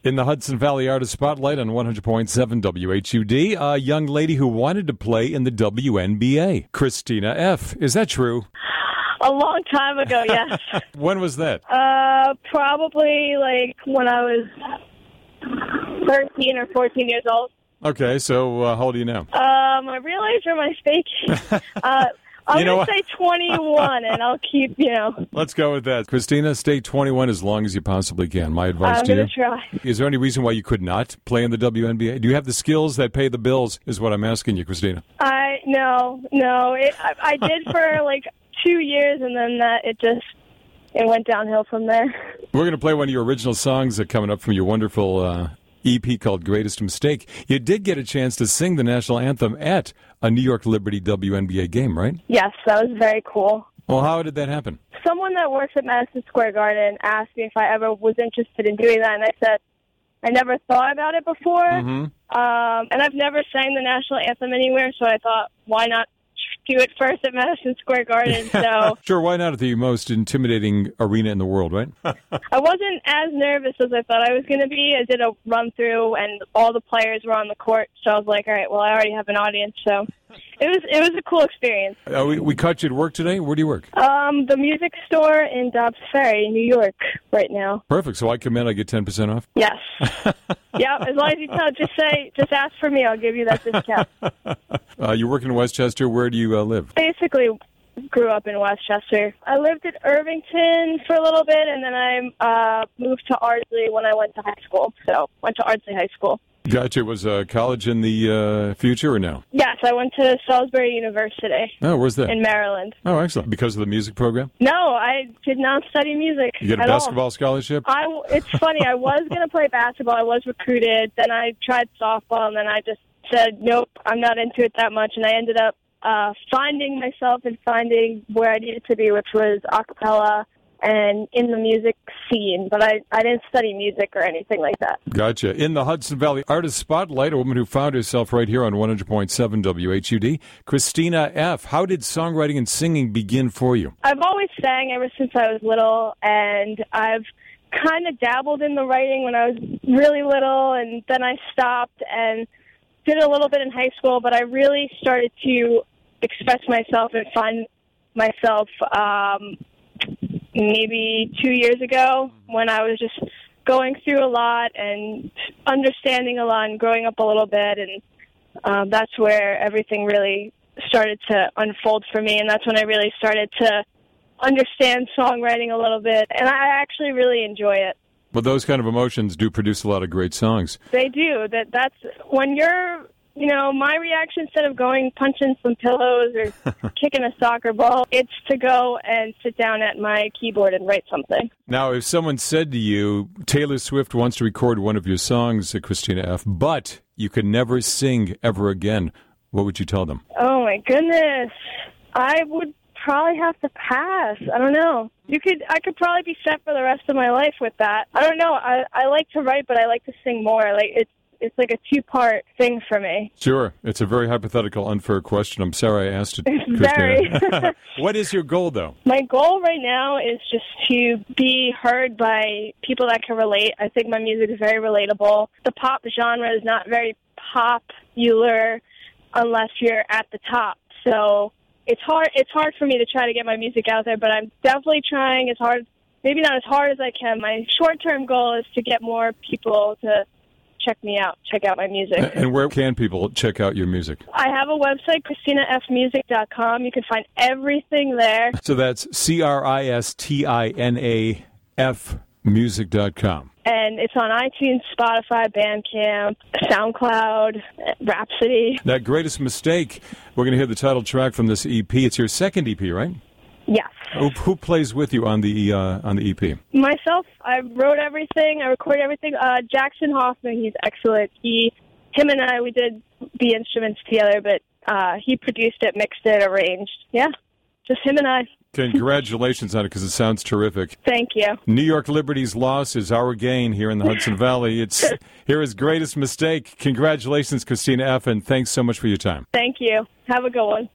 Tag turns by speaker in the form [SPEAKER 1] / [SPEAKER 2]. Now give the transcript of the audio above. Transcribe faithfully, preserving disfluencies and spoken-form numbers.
[SPEAKER 1] In the Hudson Valley Artist Spotlight on one hundred point seven W H U D, a young lady who wanted to play in the W N B A, Christina F. Is that true?
[SPEAKER 2] A long time ago, yes.
[SPEAKER 1] When was that?
[SPEAKER 2] Uh, probably like when I was thirteen or fourteen years old.
[SPEAKER 1] Okay, so uh, how old are you now?
[SPEAKER 2] Um, I realize you're mistaken. uh, I'm
[SPEAKER 1] You know
[SPEAKER 2] going to say twenty-one, and I'll keep, you know.
[SPEAKER 1] Let's go with that. Christina, stay twenty-one as long as you possibly can. My advice
[SPEAKER 2] I'm
[SPEAKER 1] to you.
[SPEAKER 2] going to try.
[SPEAKER 1] Is there any reason why you could not play in the W N B A? Do you have the skills that pay the bills, is what I'm asking you, Christina.
[SPEAKER 2] I, no, no. It, I, I did for like two years, and then that it just, it went downhill from there.
[SPEAKER 1] We're going to play one of your original songs that are coming up from your wonderful uh, E P called Greatest Mistake. You did get a chance to sing the national anthem at a New York Liberty W N B A game, right?
[SPEAKER 2] Yes, that was very cool.
[SPEAKER 1] Well, how did that happen?
[SPEAKER 2] Someone that works at Madison Square Garden asked me if I ever was interested in doing that, and I said I never thought about it before.
[SPEAKER 1] Mm-hmm.
[SPEAKER 2] Um, and I've never sang the national anthem anywhere, so I thought, why not do it first at Madison Square Garden? So
[SPEAKER 1] Sure, why not at the most intimidating arena in the world, right?
[SPEAKER 2] I wasn't as nervous as I thought I was going to be. I did a run-through, and all the players were on the court, so I was like, all right, well, I already have an audience, so it was it was a cool experience.
[SPEAKER 1] Uh, we, we caught you at work today. Where do you work?
[SPEAKER 2] Um, the music store in Dobbs Ferry, New York, right now.
[SPEAKER 1] Perfect. So I come in, I get ten percent off?
[SPEAKER 2] Yes. Yeah, as long as you tell, just say, just ask for me. I'll give you that discount.
[SPEAKER 1] Uh, you work in Westchester. Where do you uh, live?
[SPEAKER 2] Basically, grew up in Westchester. I lived at Irvington for a little bit, and then I uh, moved to Ardsley when I went to high school. So went to Ardsley High School.
[SPEAKER 1] Gotcha. Was uh, college in the uh, future or no?
[SPEAKER 2] Yes, I went to Salisbury University.
[SPEAKER 1] Oh, where's that?
[SPEAKER 2] In Maryland.
[SPEAKER 1] Oh, excellent. Because of the music program?
[SPEAKER 2] No, I did not study music.
[SPEAKER 1] You get a
[SPEAKER 2] at
[SPEAKER 1] basketball
[SPEAKER 2] all.
[SPEAKER 1] scholarship?
[SPEAKER 2] I, it's funny. I was going to play basketball. I was recruited. Then I tried softball, and then I just said, nope, I'm not into it that much. And I ended up uh, finding myself and finding where I needed to be, which was a cappella and in the music scene. But I, I didn't study music or anything like that.
[SPEAKER 1] Gotcha. In the Hudson Valley Artist Spotlight, a woman who found herself right here on one hundred point seven W H U D, Christina F. How did songwriting and singing begin for you?
[SPEAKER 2] I've always sang ever since I was little, and I've kind of dabbled in the writing when I was really little, and then I stopped and did a little bit in high school, but I really started to express myself and find myself um, maybe two years ago when I was just going through a lot and understanding a lot and growing up a little bit, and um, that's where everything really started to unfold for me, and that's when I really started to understand songwriting a little bit, and I actually really enjoy it.
[SPEAKER 1] Well, those kind of emotions do produce a lot of great songs.
[SPEAKER 2] They do. That that's when you're, you know, my reaction instead of going punching some pillows or kicking a soccer ball, it's to go and sit down at my keyboard and write something.
[SPEAKER 1] Now, if someone said to you, Taylor Swift wants to record one of your songs, uh, Christina F., but you could never sing ever again, what would you tell them?
[SPEAKER 2] Oh, my goodness. I would probably have to pass. I don't know. You could. I could probably be set for the rest of my life with that. I don't know. I, I like to write, but I like to sing more. Like it's it's like a two-part thing for me.
[SPEAKER 1] Sure. It's a very hypothetical, unfair question. I'm sorry I asked it,
[SPEAKER 2] It's
[SPEAKER 1] Christina.
[SPEAKER 2] very.
[SPEAKER 1] What is your goal, though?
[SPEAKER 2] My goal right now is just to be heard by people that can relate. I think my music is very relatable. The pop genre is not very popular unless you're at the top. So it's hard. It's hard for me to try to get my music out there, but I'm definitely trying as hard. Maybe not as hard as I can. My short-term goal is to get more people to check me out, check out my music.
[SPEAKER 1] And where can people check out your music?
[SPEAKER 2] I have a website, christina f music dot com. You can find everything there.
[SPEAKER 1] So that's C R I S T I N A F music dot com.
[SPEAKER 2] And it's on iTunes, Spotify, Bandcamp, SoundCloud, Rhapsody.
[SPEAKER 1] That Greatest Mistake, we're going to hear the title track from this E P. It's your second E P, right?
[SPEAKER 2] Yes.
[SPEAKER 1] Who, who plays with you on the uh, on the E P?
[SPEAKER 2] Myself. I wrote everything. I recorded everything. Uh, Jackson Hoffman, he's excellent. He, him and I, we did the instruments together, but uh, he produced it, mixed it, arranged. Yeah, just him and I.
[SPEAKER 1] Congratulations on it, because it sounds terrific.
[SPEAKER 2] Thank you.
[SPEAKER 1] New York Liberty's loss is our gain here in the Hudson Valley. It's here is Greatest Mistake. Congratulations, Christina F., and thanks so much for your time.
[SPEAKER 2] Thank you. Have a good one.